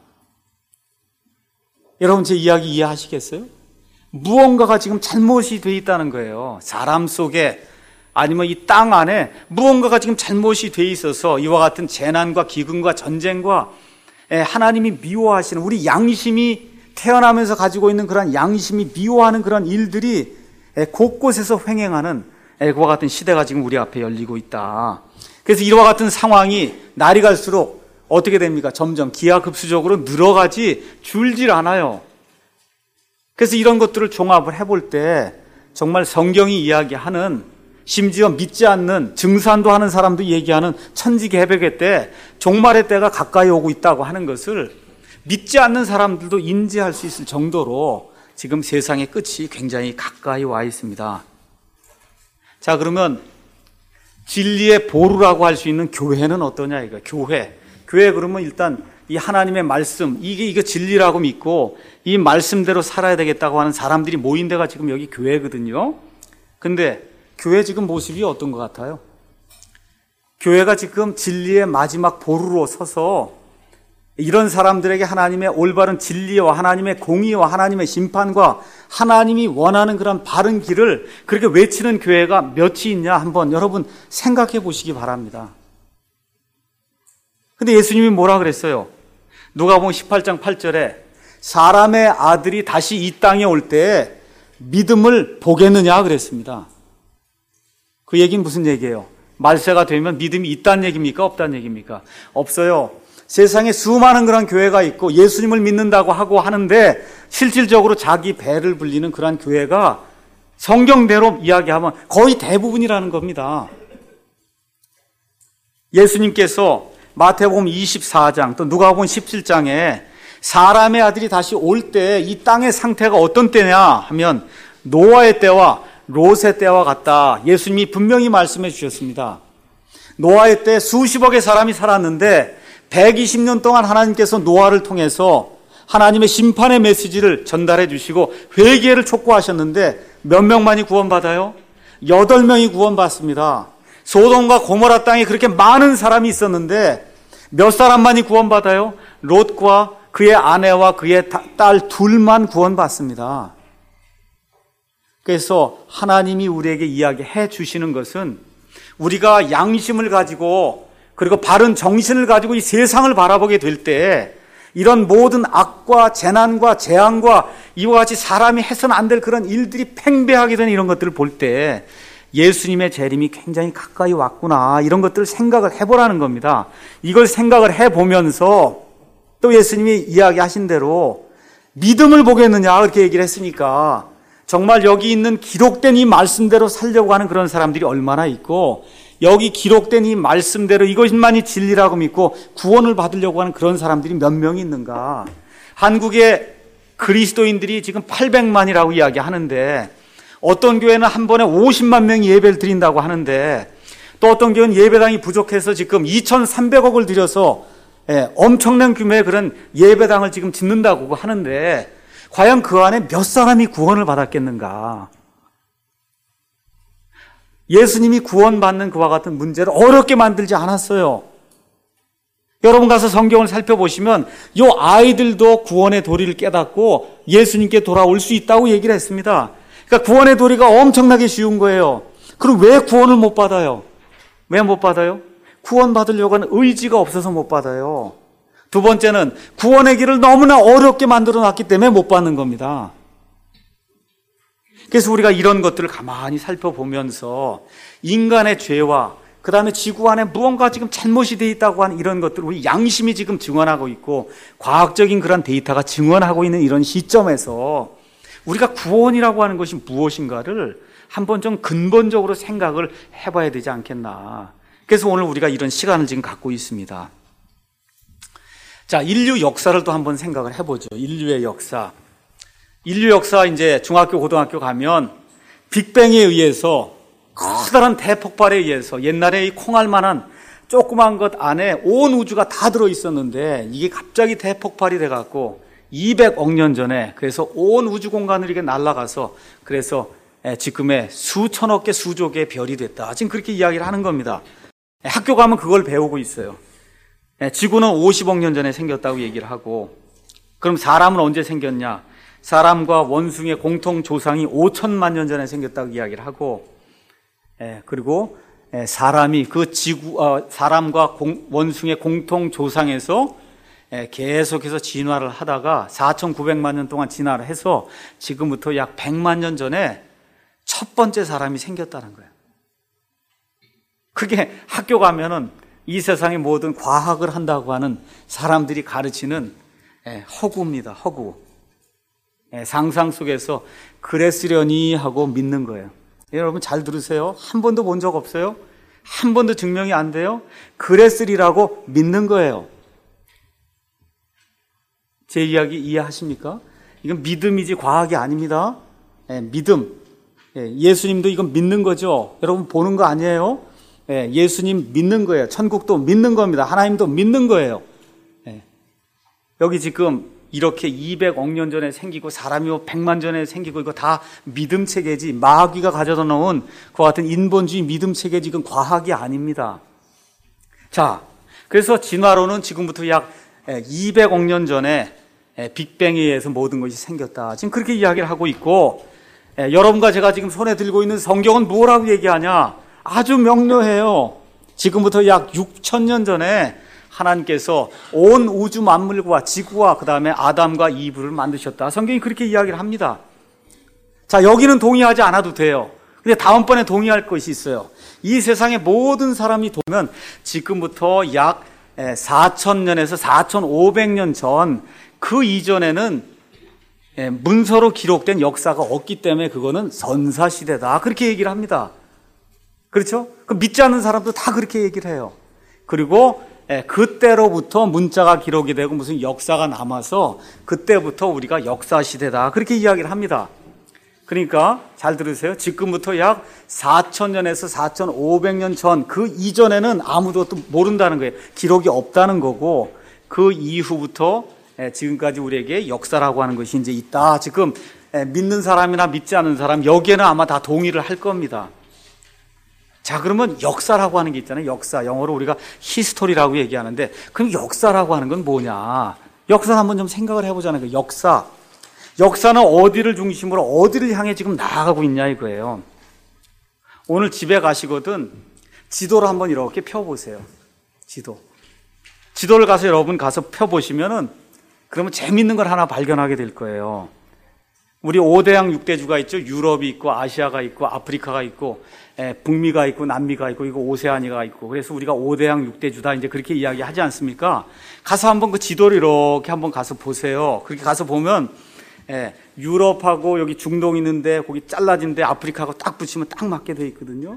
여러분 제 이야기 이해하시겠어요? 무언가가 지금 잘못이 되어 있다는 거예요. 사람 속에 아니면 이 땅 안에 무언가가 지금 잘못이 되어 있어서 이와 같은 재난과 기근과 전쟁과 하나님이 미워하시는 우리 양심이 태어나면서 가지고 있는 그런 양심이 미워하는 그런 일들이 곳곳에서 횡행하는 그와 같은 시대가 지금 우리 앞에 열리고 있다. 그래서 이와 같은 상황이 날이 갈수록 어떻게 됩니까? 점점 기하급수적으로 늘어가지 줄질 않아요. 그래서 이런 것들을 종합을 해볼 때 정말 성경이 이야기하는 심지어 믿지 않는 증산도 하는 사람도 얘기하는 천지개벽의 때 종말의 때가 가까이 오고 있다고 하는 것을 믿지 않는 사람들도 인지할 수 있을 정도로 지금 세상의 끝이 굉장히 가까이 와 있습니다. 자, 그러면 진리의 보루라고 할 수 있는 교회는 어떠냐 이거. 교회 그러면 일단 이 하나님의 말씀, 이게 진리라고 믿고 이 말씀대로 살아야 되겠다고 하는 사람들이 모인 데가 지금 여기 교회거든요. 근데 교회 지금 모습이 어떤 것 같아요? 교회가 지금 진리의 마지막 보루로 서서 이런 사람들에게 하나님의 올바른 진리와 하나님의 공의와 하나님의 심판과 하나님이 원하는 그런 바른 길을 그렇게 외치는 교회가 몇이 있냐 한번 여러분 생각해 보시기 바랍니다. 근데 예수님이 뭐라 그랬어요? 누가복음 18장 8절에 사람의 아들이 다시 이 땅에 올 때 믿음을 보겠느냐 그랬습니다. 그 얘기는 무슨 얘기예요? 말세가 되면 믿음이 있다는 얘기입니까? 없다는 얘기입니까? 없어요. 세상에 수많은 그런 교회가 있고 예수님을 믿는다고 하고 하는데 실질적으로 자기 배를 불리는 그런 교회가 성경대로 이야기하면 거의 대부분이라는 겁니다. 예수님께서 마태복음 24장 또 누가복음 17장에 사람의 아들이 다시 올 때 이 땅의 상태가 어떤 때냐 하면 노아의 때와 롯의 때와 같다. 예수님이 분명히 말씀해 주셨습니다. 노아의 때 수십억의 사람이 살았는데 120년 동안 하나님께서 노아를 통해서 하나님의 심판의 메시지를 전달해 주시고 회개를 촉구하셨는데 몇 명만이 구원받아요? 8명이 구원받습니다. 소돔과 고모라 땅에 그렇게 많은 사람이 있었는데 몇 사람만이 구원받아요? 롯과 그의 아내와 그의 딸 둘만 구원받습니다. 그래서 하나님이 우리에게 이야기해 주시는 것은 우리가 양심을 가지고 그리고 바른 정신을 가지고 이 세상을 바라보게 될 때 이런 모든 악과 재난과 재앙과 이와 같이 사람이 해서는 안 될 그런 일들이 팽배하게 되는 이런 것들을 볼 때 예수님의 재림이 굉장히 가까이 왔구나 이런 것들을 생각을 해보라는 겁니다. 이걸 생각을 해보면서 또 예수님이 이야기하신 대로 믿음을 보겠느냐 그렇게 얘기를 했으니까 정말 여기 있는 기록된 이 말씀대로 살려고 하는 그런 사람들이 얼마나 있고 여기 기록된 이 말씀대로 이것만이 진리라고 믿고 구원을 받으려고 하는 그런 사람들이 몇 명이 있는가. 한국의 그리스도인들이 지금 800만이라고 이야기하는데 어떤 교회는 한 번에 50만 명이 예배를 드린다고 하는데 또 어떤 교회는 예배당이 부족해서 지금 2,300억을 들여서 엄청난 규모의 그런 예배당을 지금 짓는다고 하는데 과연 그 안에 몇 사람이 구원을 받았겠는가. 예수님이 구원받는 그와 같은 문제를 어렵게 만들지 않았어요. 여러분 가서 성경을 살펴보시면 이 아이들도 구원의 도리를 깨닫고 예수님께 돌아올 수 있다고 얘기를 했습니다. 그러니까 구원의 도리가 엄청나게 쉬운 거예요. 그럼 왜 구원을 못 받아요? 왜 못 받아요? 구원 받으려고 하는 의지가 없어서 못 받아요. 두 번째는 구원의 길을 너무나 어렵게 만들어 놨기 때문에 못 받는 겁니다. 그래서 우리가 이런 것들을 가만히 살펴보면서 인간의 죄와 그 다음에 지구 안에 무언가 지금 잘못이 되어 있다고 하는 이런 것들을 우리 양심이 지금 증언하고 있고 과학적인 그런 데이터가 증언하고 있는 이런 시점에서 우리가 구원이라고 하는 것이 무엇인가를 한번 좀 근본적으로 생각을 해봐야 되지 않겠나. 그래서 오늘 우리가 이런 시간을 지금 갖고 있습니다. 자, 인류 역사를 또 한번 생각을 해보죠. 인류의 역사. 인류 역사 이제 중학교, 고등학교 가면 빅뱅에 의해서 커다란 대폭발에 의해서 옛날에 이 콩알만한 조그만 것 안에 온 우주가 다 들어있었는데 이게 갑자기 대폭발이 돼갖고 200억 년 전에 그래서 온 우주 공간을 이렇게 날아가서 그래서 지금의 수천억 개, 수조 개의 별이 됐다. 지금 그렇게 이야기를 하는 겁니다. 학교 가면 그걸 배우고 있어요. 지구는 50억 년 전에 생겼다고 얘기를 하고 그럼 사람은 언제 생겼냐? 사람과 원숭이의 공통 조상이 5천만 년 전에 생겼다고 이야기를 하고 그리고 사람이 그 사람과 원숭이의 공통 조상에서 계속해서 진화를 하다가 4,900만 년 동안 진화를 해서 지금부터 약 100만 년 전에 첫 번째 사람이 생겼다는 거예요. 그게 학교 가면은 이 세상의 모든 과학을 한다고 하는 사람들이 가르치는 허구입니다. 허구. 상상 속에서 그랬으려니 하고 믿는 거예요. 여러분 잘 들으세요. 한 번도 본 적 없어요? 한 번도 증명이 안 돼요? 그랬으리라고 믿는 거예요. 제 이야기 이해하십니까? 이건 믿음이지 과학이 아닙니다. 믿음. 예수님도 이건 믿는 거죠. 여러분 보는 거 아니에요? 예수님 믿는 거예요. 천국도 믿는 겁니다. 하나님도 믿는 거예요. 여기 지금 이렇게 200억 년 전에 생기고 사람이 100만 전에 생기고 이거 다 믿음 체계지, 마귀가 가져다 놓은 그와 같은 인본주의 믿음 체계, 지금 과학이 아닙니다. 자, 그래서 진화론은 지금부터 약 200억 년 전에 빅뱅에 의해서 모든 것이 생겼다, 지금 그렇게 이야기를 하고 있고, 여러분과 제가 지금 손에 들고 있는 성경은 뭐라고 얘기하냐? 아주 명료해요. 지금부터 약 6,000년 전에 하나님께서 온 우주 만물과 지구와 그 다음에 아담과 이브를 만드셨다, 성경이 그렇게 이야기를 합니다. 자, 여기는 동의하지 않아도 돼요. 근데 다음번에 동의할 것이 있어요. 이 세상의 모든 사람이 보면 지금부터 약 4,000년에서 4,500년 전, 그 이전에는 문서로 기록된 역사가 없기 때문에 그거는 선사시대다, 그렇게 얘기를 합니다. 그렇죠? 그 믿지 않는 사람도 다 그렇게 얘기를 해요. 그리고 그때로부터 문자가 기록이 되고 무슨 역사가 남아서 그때부터 우리가 역사시대다, 그렇게 이야기를 합니다. 그러니까 잘 들으세요. 지금부터 약 4,000년에서 4,500년 전, 그 이전에는 아무도 또 모른다는 거예요. 기록이 없다는 거고, 그 이후부터 지금까지 우리에게 역사라고 하는 것이 이제 있다. 지금 믿는 사람이나 믿지 않는 사람, 여기에는 아마 다 동의를 할 겁니다. 자, 그러면 역사라고 하는 게 있잖아요. 역사, 영어로 우리가 히스토리라고 얘기하는데, 그럼 역사라고 하는 건 뭐냐? 역사는 한번 좀 생각을 해보자는 거예요. 역사는 어디를 중심으로 어디를 향해 지금 나아가고 있냐 이거예요. 오늘 집에 가시거든 지도를 한번 이렇게 펴보세요. 지도를 가서 여러분 가서 펴보시면은, 그러면 재밌는 걸 하나 발견하게 될 거예요. 우리 5대양 6대주가 있죠. 유럽이 있고 아시아가 있고 아프리카가 있고 북미가 있고 남미가 있고 이거 오세아니아가 있고, 그래서 우리가 5대양 6대주다 이제 그렇게 이야기하지 않습니까? 가서 한번 그 지도를 이렇게 한번 가서 보세요. 그렇게 가서 보면 유럽하고 여기 중동 있는데 거기 잘라진 데 아프리카하고 딱 붙이면 딱 맞게 돼 있거든요.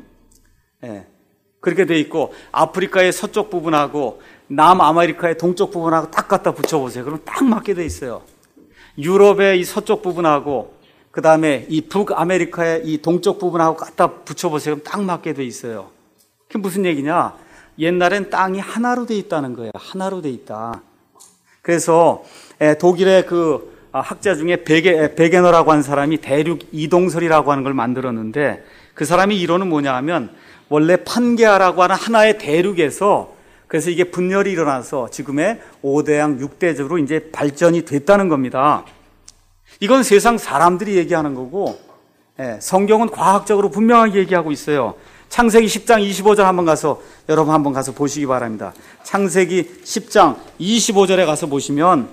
그렇게 돼 있고, 아프리카의 서쪽 부분하고 남아메리카의 동쪽 부분하고 딱 갖다 붙여보세요. 그러면 딱 맞게 돼 있어요. 유럽의 이 서쪽 부분하고 그 다음에 이 북아메리카의 이 동쪽 부분하고 갖다 붙여보세요. 그럼 딱 맞게 돼 있어요. 그게 무슨 얘기냐? 옛날엔 땅이 하나로 돼 있다는 거예요. 하나로 돼 있다. 그래서 독일의 그 학자 중에 베게너라고 하는 사람이 대륙 이동설이라고 하는 걸 만들었는데, 그 사람의 이론은 뭐냐 하면, 원래 판게아라고 하는 하나의 대륙에서, 그래서 이게 분열이 일어나서 지금의 5대양 6대주로 이제 발전이 됐다는 겁니다. 이건 세상 사람들이 얘기하는 거고, 성경은 과학적으로 분명하게 얘기하고 있어요. 창세기 10장 25절 여러분 한번 가서 보시기 바랍니다. 창세기 10장 25절에 가서 보시면,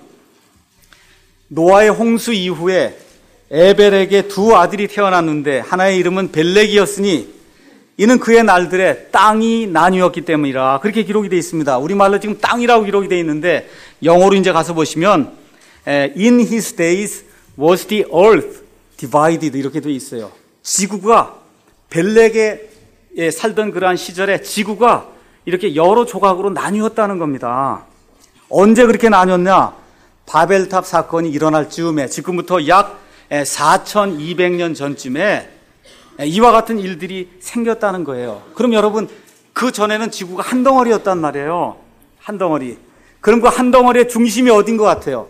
노아의 홍수 이후에 에벨에게 두 아들이 태어났는데 하나의 이름은 벨렉이었으니 이는 그의 날들에 땅이 나뉘었기 때문이라, 그렇게 기록이 되어 있습니다. 우리말로 지금 땅이라고 기록이 되어 있는데, 영어로 이제 가서 보시면 In his days was the earth divided, 이렇게 되어 있어요. 지구가, 벨렉에 살던 그러한 시절에 지구가 이렇게 여러 조각으로 나뉘었다는 겁니다. 언제 그렇게 나뉘었냐? 바벨탑 사건이 일어날 즈음에, 지금부터 약 4,200년 전쯤에 이와 같은 일들이 생겼다는 거예요. 그럼 여러분, 그 전에는 지구가 한 덩어리였단 말이에요. 한 덩어리. 그럼 그 한 덩어리의 중심이 어딘 것 같아요?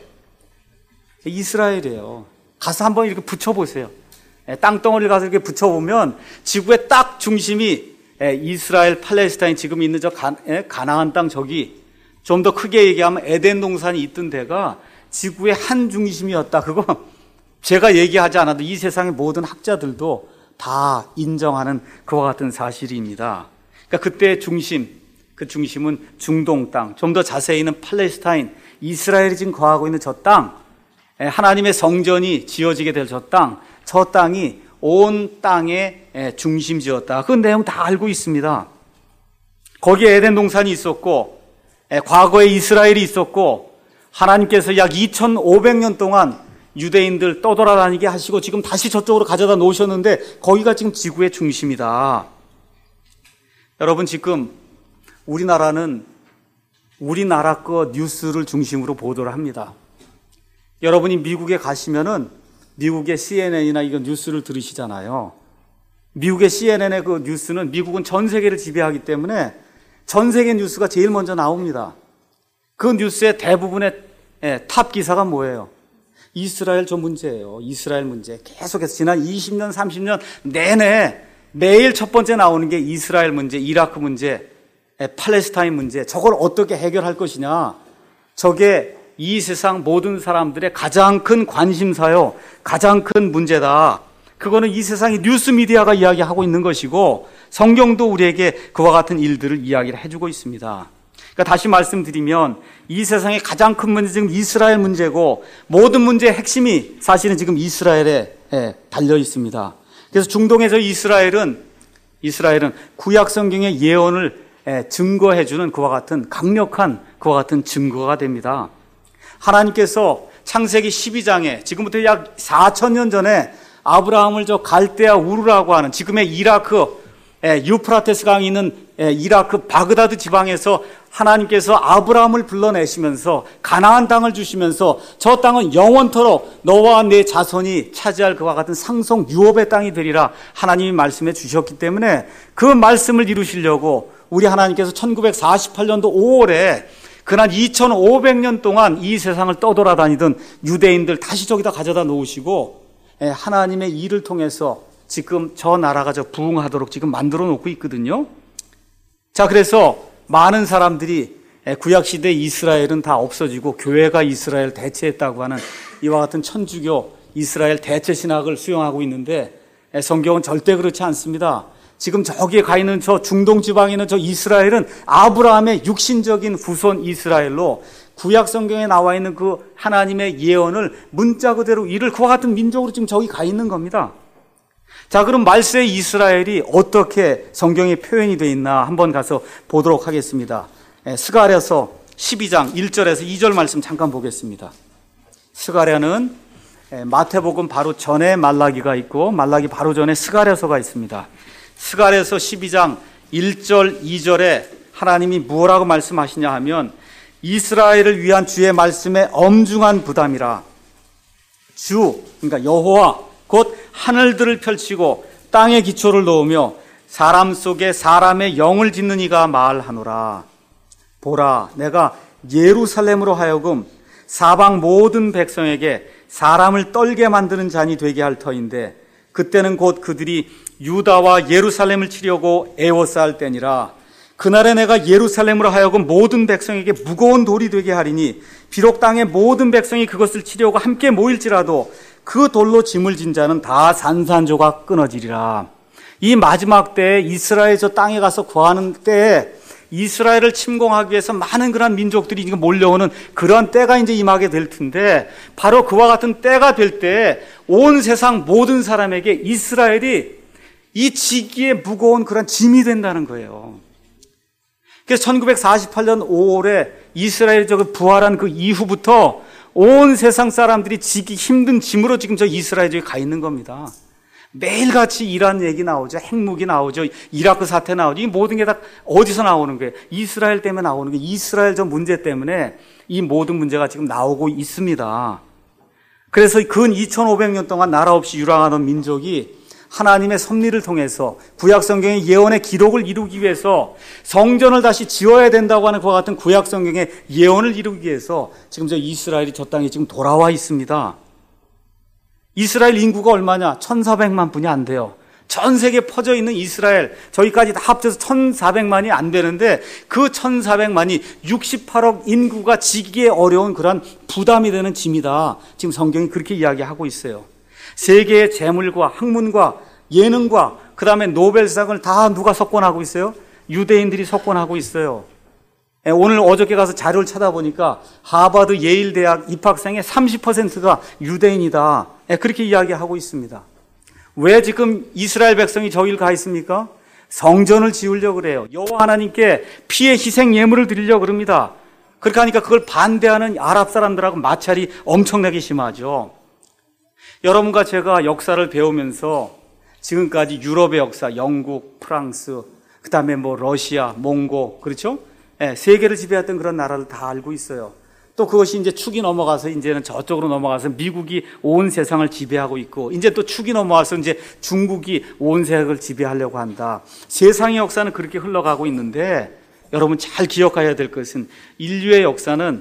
이스라엘이에요. 가서 한번 이렇게 붙여보세요. 땅덩어리를 가서 이렇게 붙여보면 지구의 딱 중심이 이스라엘, 팔레스타인, 지금 있는 저 가나안 땅, 저기 좀 더 크게 얘기하면 에덴 동산이 있던 데가 지구의 한 중심이었다. 그거 제가 얘기하지 않아도 이 세상의 모든 학자들도 다 인정하는 그와 같은 사실입니다. 그러니까 그때의 중심, 그 중심은 중동 땅, 좀 더 자세히는 팔레스타인, 이스라엘이 지금 거하고 있는 저 땅, 하나님의 성전이 지어지게 될 저 땅이 온 땅의 중심지였다. 그 내용 다 알고 있습니다. 거기에 에덴 동산이 있었고, 과거에 이스라엘이 있었고, 하나님께서 약 2,500년 동안 유대인들 떠돌아다니게 하시고 지금 다시 저쪽으로 가져다 놓으셨는데, 거기가 지금 지구의 중심이다. 여러분, 지금 우리나라는 우리나라 거 뉴스를 중심으로 보도를 합니다. 여러분이 미국에 가시면은 미국의 CNN이나 이거 뉴스를 들으시잖아요. 미국의 CNN의 그 뉴스는, 미국은 전 세계를 지배하기 때문에 전 세계 뉴스가 제일 먼저 나옵니다. 그 뉴스의 대부분의 탑 기사가 뭐예요? 이스라엘 저 문제예요. 이스라엘 문제. 계속해서 지난 20년, 30년 내내 매일 첫 번째 나오는 게 이스라엘 문제, 이라크 문제, 팔레스타인 문제. 저걸 어떻게 해결할 것이냐. 저게 이 세상 모든 사람들의 가장 큰 관심사요. 가장 큰 문제다. 그거는 이 세상의 뉴스 미디어가 이야기하고 있는 것이고 성경도 우리에게 그와 같은 일들을 이야기를 해주고 있습니다. 그러니까 다시 말씀드리면 이 세상의 가장 큰 문제 지금 이스라엘 문제고 모든 문제의 핵심이 사실은 지금 이스라엘에 달려 있습니다. 그래서 중동에서 이스라엘은 구약 성경의 예언을 증거해주는 그와 같은 강력한 그와 같은 증거가 됩니다. 하나님께서 창세기 12장에 지금부터 약 4,000년 전에 아브라함을 저 갈대아 우르라고 하는 지금의 이라크 유프라테스 강이 있는 이라크 바그다드 지방에서 하나님께서 아브라함을 불러내시면서 가나안 땅을 주시면서 저 땅은 영원토록 너와 내 자손이 차지할 그와 같은 상속 유업의 땅이 되리라 하나님이 말씀해 주셨기 때문에 그 말씀을 이루시려고 우리 하나님께서 1948년도 5월에 그날 2500년 동안 이 세상을 떠돌아다니던 유대인들 다시 저기다 가져다 놓으시고 하나님의 일을 통해서 지금 저 나라가 저 부흥하도록 지금 만들어 놓고 있거든요. 자, 그래서 많은 사람들이 구약시대 이스라엘은 다 없어지고 교회가 이스라엘 대체했다고 하는 이와 같은 천주교 이스라엘 대체 신학을 수용하고 있는데 성경은 절대 그렇지 않습니다. 지금 저기에 가 있는 저 중동 지방에 있는 저 이스라엘은 아브라함의 육신적인 후손 이스라엘로 구약 성경에 나와 있는 그 하나님의 예언을 문자 그대로 이룰 그와 같은 민족으로 지금 저기 가 있는 겁니다. 자, 그럼 말세 이스라엘이 어떻게 성경에 표현이 되어 있나 한번 가서 보도록 하겠습니다. 스가랴서 12장 1절에서 2절 말씀 잠깐 보겠습니다. 스가랴는 마태복음 바로 전에 말라기가 있고 말라기 바로 전에 스가랴서가 있습니다. 스가랴서 12장 1절 2절에 하나님이 뭐라고 말씀하시냐 하면 이스라엘을 위한 주의 말씀에 엄중한 부담이라. 주, 그러니까 여호와 곧 하늘들을 펼치고 땅에 기초를 놓으며 사람 속에 사람의 영을 짓는 이가 말하노라. 보라, 내가 예루살렘으로 하여금 사방 모든 백성에게 사람을 떨게 만드는 잔이 되게 할 터인데 그때는 곧 그들이 유다와 예루살렘을 치려고 애워싸을 때니라. 그날에 내가 예루살렘으로 하여금 모든 백성에게 무거운 돌이 되게 하리니 비록 땅의 모든 백성이 그것을 치려고 함께 모일지라도 그 돌로 짐을 진 자는 다 산산조각 끊어지리라. 이 마지막 때에 이스라엘 저 땅에 가서 거하는 때에 이스라엘을 침공하기 위해서 많은 그런 민족들이 지금 몰려오는 그런 때가 이제 임하게 될 텐데 바로 그와 같은 때가 될 때 온 세상 모든 사람에게 이스라엘이 이 지기에 무거운 그런 짐이 된다는 거예요. 그래서 1948년 5월에 이스라엘이 부활한 그 이후부터 온 세상 사람들이 지기 힘든 짐으로 지금 저 이스라엘에 가 있는 겁니다. 매일같이 이란 얘기 나오죠. 핵무기 나오죠. 이라크 사태 나오죠. 이 모든 게 다 어디서 나오는 거예요? 이스라엘 때문에 나오는 거예요. 이스라엘 저 문제 때문에 이 모든 문제가 지금 나오고 있습니다. 그래서 근 2500년 동안 나라 없이 유랑하던 민족이 하나님의 섭리를 통해서 구약 성경의 예언의 기록을 이루기 위해서 성전을 다시 지어야 된다고 하는 그와 같은 구약 성경의 예언을 이루기 위해서 지금 저 이스라엘이 저 땅에 지금 돌아와 있습니다. 이스라엘 인구가 얼마냐? 1400만 분이 안 돼요. 전 세계에 퍼져 있는 이스라엘 저기까지 다 합쳐서 1400만이 안 되는데 그 1400만이 68억 인구가 지기에 어려운 그런 부담이 되는 짐이다. 지금 성경이 그렇게 이야기하고 있어요. 세계의 재물과 학문과 예능과 그 다음에 노벨상을 다 누가 석권하고 있어요? 유대인들이 석권하고 있어요. 오늘 어저께 가서 자료를 찾아보니까 하버드 예일 대학 입학생의 30%가 유대인이다. 그렇게 이야기하고 있습니다. 왜 지금 이스라엘 백성이 저길 가 있습니까? 성전을 지으려고 그래요. 여호와 하나님께 피의 희생 예물을 드리려고 그럽니다. 그렇게 하니까 그걸 반대하는 아랍 사람들하고 마찰이 엄청나게 심하죠. 여러분과 제가 역사를 배우면서 지금까지 유럽의 역사, 영국, 프랑스, 그 다음에 러시아, 몽고, 그렇죠? 세계를 지배했던 그런 나라를 다 알고 있어요. 또 그것이 이제 축이 넘어가서 이제는 저쪽으로 넘어가서 미국이 온 세상을 지배하고 있고, 이제 또 축이 넘어와서 이제 중국이 온 세상을 지배하려고 한다. 세상의 역사는 그렇게 흘러가고 있는데, 여러분 잘 기억해야 될 것은 인류의 역사는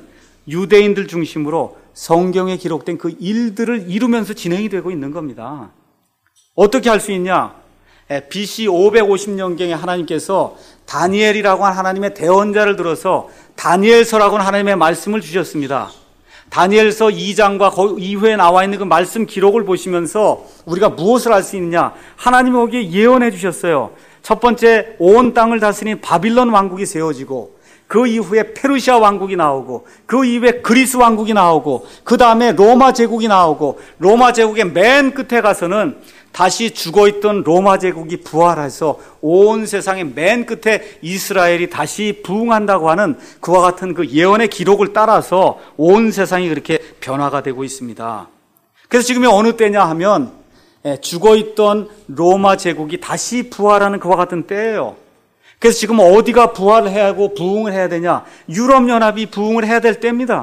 유대인들 중심으로 성경에 기록된 그 일들을 이루면서 진행이 되고 있는 겁니다. 어떻게 할 수 있냐? BC 550년경에 하나님께서 다니엘이라고 하는 하나님의 대언자를 들어서 다니엘서라고 하는 하나님의 말씀을 주셨습니다. 다니엘서 2장과 그 이후에 나와 있는 그 말씀 기록을 보시면서 우리가 무엇을 알 수 있느냐? 하나님이 거기에 예언해 주셨어요. 첫 번째, 온 땅을 다스리는 바빌론 왕국이 세워지고, 그 이후에 페르시아 왕국이 나오고, 그 이후에 그리스 왕국이 나오고, 그 다음에 로마 제국이 나오고, 로마 제국의 맨 끝에 가서는 다시 죽어있던 로마 제국이 부활해서 온 세상의 맨 끝에 이스라엘이 다시 부흥한다고 하는 그와 같은 그 예언의 기록을 따라서 온 세상이 그렇게 변화가 되고 있습니다. 그래서 지금이 어느 때냐 하면 죽어있던 로마 제국이 다시 부활하는 그와 같은 때예요. 그래서 지금 어디가 부활을 해야 하고 부흥을 해야 되냐? 유럽연합이 부흥을 해야 될 때입니다.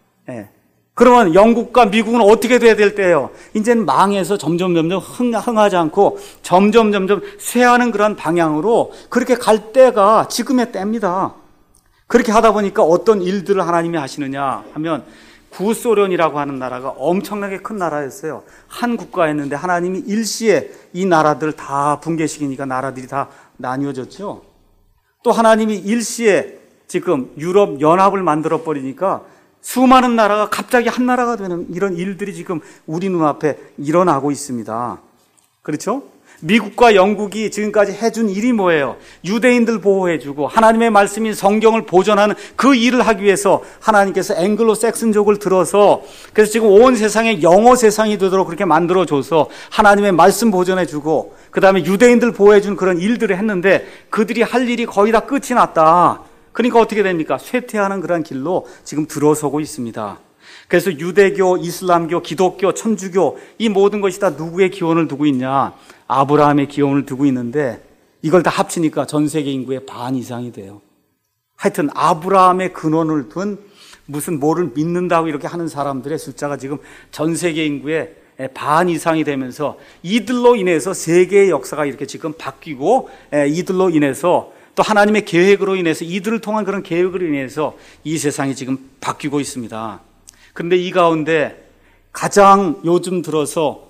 그러면 영국과 미국은 어떻게 돼야 될 때예요? 이제는 망해서 점점 흥하지 않고 점점 쇠하는 그런 방향으로 그렇게 갈 때가 지금의 때입니다. 그렇게 하다 보니까 어떤 일들을 하나님이 하시느냐 하면, 구소련이라고 하는 나라가 엄청나게 큰 나라였어요. 한 국가였는데 하나님이 일시에 이 나라들을 다 붕괴시키니까 나라들이 다 나뉘어졌죠. 또 하나님이 일시에 지금 유럽 연합을 만들어 버리니까 수많은 나라가 갑자기 한 나라가 되는 이런 일들이 지금 우리 눈앞에 일어나고 있습니다. 그렇죠? 미국과 영국이 지금까지 해준 일이 뭐예요? 유대인들 보호해주고 하나님의 말씀인 성경을 보존하는 그 일을 하기 위해서 하나님께서 앵글로 섹슨족을 들어서, 그래서 지금 온 세상에 영어 세상이 되도록 그렇게 만들어줘서 하나님의 말씀 보존해주고 그 다음에 유대인들 보호해준 그런 일들을 했는데, 그들이 할 일이 거의 다 끝이 났다. 그러니까 어떻게 됩니까? 쇠퇴하는 그런 길로 지금 들어서고 있습니다. 그래서 유대교, 이슬람교, 기독교, 천주교, 이 모든 것이 다 누구의 기원을 두고 있냐? 아브라함의 기원을 두고 있는데, 이걸 다 합치니까 전 세계 인구의 반 이상이 돼요. 하여튼 아브라함의 근원을 둔 무슨 뭐를 믿는다고 이렇게 하는 사람들의 숫자가 지금 전 세계 인구의 반 이상이 되면서, 이들로 인해서 세계의 역사가 이렇게 지금 바뀌고, 이들로 인해서 또 하나님의 계획으로 인해서, 이들을 통한 그런 계획으로 인해서 이 세상이 지금 바뀌고 있습니다. 그런데 이 가운데 가장 요즘 들어서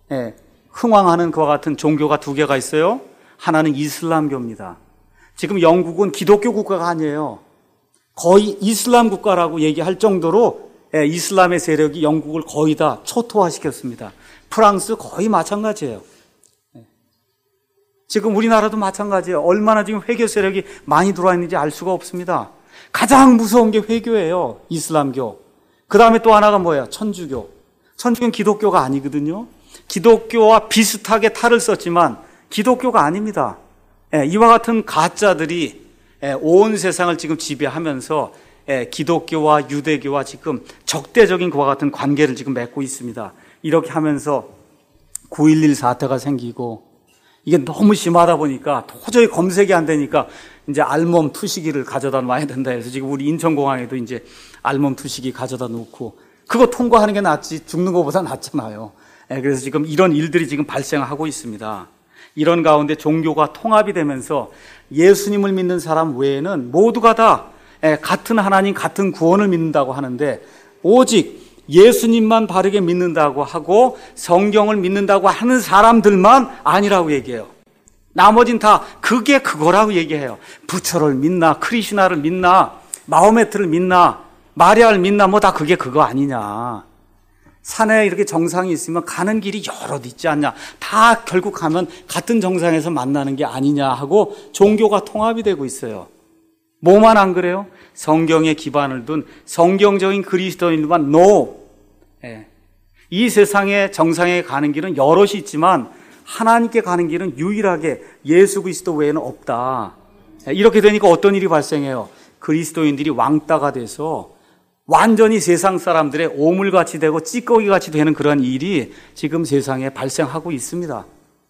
흥왕하는 그와 같은 종교가 두 개가 있어요. 하나는 이슬람교입니다. 지금 영국은 기독교 국가가 아니에요. 거의 이슬람 국가라고 얘기할 정도로 이슬람의 세력이 영국을 거의 다 초토화시켰습니다. 프랑스 거의 마찬가지예요. 지금 우리나라도 마찬가지예요. 얼마나 지금 회교 세력이 많이 들어와 있는지 알 수가 없습니다. 가장 무서운 게 회교예요. 이슬람교. 그 다음에 또 하나가 뭐예요? 천주교. 천주교는 기독교가 아니거든요. 기독교와 비슷하게 탈을 썼지만 기독교가 아닙니다. 이와 같은 가짜들이 온 세상을 지금 지배하면서 기독교와 유대교와 지금 적대적인 그와 같은 관계를 지금 맺고 있습니다. 이렇게 하면서 9.11 사태가 생기고, 이게 너무 심하다 보니까 도저히 검색이 안 되니까 이제 알몸 투시기를 가져다 놔야 된다 해서 지금 우리 인천공항에도 이제 알몸 투시기 가져다 놓고, 그거 통과하는 게 낫지 죽는 것보다 낫잖아요. 그래서 지금 이런 일들이 지금 발생하고 있습니다. 이런 가운데 종교가 통합이 되면서 예수님을 믿는 사람 외에는 모두가 다 같은 하나님, 같은 구원을 믿는다고 하는데, 오직 예수님만 바르게 믿는다고 하고 성경을 믿는다고 하는 사람들만 아니라고 얘기해요. 나머진 다 그게 그거라고 얘기해요. 부처를 믿나, 크리시나를 믿나, 마호메트를 믿나, 마리아를 믿나, 뭐 다 그게 그거 아니냐. 산에 이렇게 정상이 있으면 가는 길이 여럿 있지 않냐. 다 결국 가면 같은 정상에서 만나는 게 아니냐 하고 종교가 통합이 되고 있어요. 뭐만 안 그래요? 성경에 기반을 둔 성경적인 그리스도인만 no. 이 세상의 정상에 가는 길은 여럿이 있지만 하나님께 가는 길은 유일하게 예수 그리스도 외에는 없다. 이렇게 되니까 어떤 일이 발생해요? 그리스도인들이 왕따가 돼서 완전히 세상 사람들의 오물같이 되고 찌꺼기같이 되는 그런 일이 지금 세상에 발생하고 있습니다.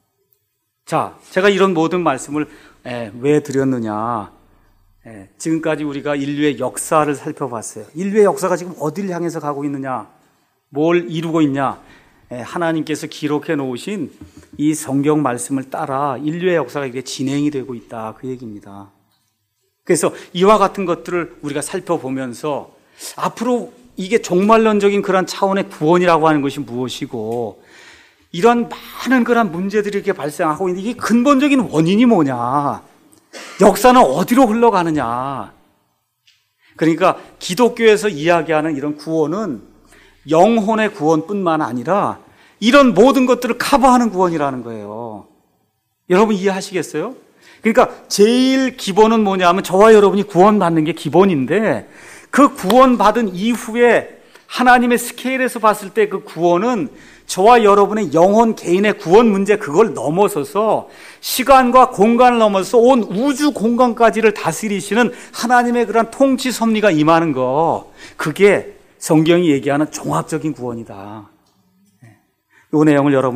자, 제가 이런 모든 말씀을 왜 드렸느냐. 지금까지 우리가 인류의 역사를 살펴봤어요. 인류의 역사가 지금 어디를 향해서 가고 있느냐, 뭘 이루고 있냐. 하나님께서 기록해 놓으신 이 성경 말씀을 따라 인류의 역사가 이렇게 진행이 되고 있다, 그 얘기입니다. 그래서 이와 같은 것들을 우리가 살펴보면서 앞으로 이게 종말론적인 그런 차원의 구원이라고 하는 것이 무엇이고, 이런 많은 그런 문제들이 이렇게 발생하고 있는데, 이게 근본적인 원인이 뭐냐? 역사는 어디로 흘러가느냐? 그러니까 기독교에서 이야기하는 이런 구원은 영혼의 구원뿐만 아니라 이런 모든 것들을 커버하는 구원이라는 거예요. 여러분 이해하시겠어요? 그러니까 제일 기본은 뭐냐면 저와 여러분이 구원받는 게 기본인데, 그 구원받은 이후에 하나님의 스케일에서 봤을 때 그 구원은 저와 여러분의 영혼 개인의 구원 문제, 그걸 넘어서서 시간과 공간을 넘어서 온 우주 공간까지를 다스리시는 하나님의 그런 통치 섭리가 임하는 거, 그게 성경이 얘기하는 종합적인 구원이다. 이 내용을 여러분